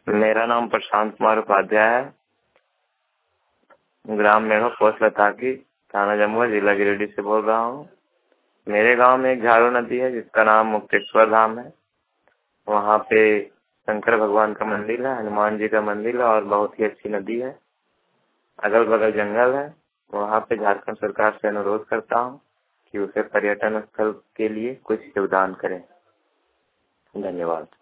मेरा नाम प्रशांत कुमार उपाध्याय है। ग्राम मेढ़ो, पोस्ट लताकी, थाना जमुआ, जिला गिरिडीह से बोल रहा हूँ। मेरे गांव में एक झाड़ू नदी है जिसका नाम मुक्तेश्वर धाम है। वहाँ पे शंकर भगवान का मंदिर है, हनुमान जी का मंदिर है और बहुत ही अच्छी नदी है। अगल बगल जंगल है। वहाँ पे झारखंड सरकार से अनुरोध करता हूँ कि उसे पर्यटन स्थल के लिए कुछ योगदान करें। धन्यवाद।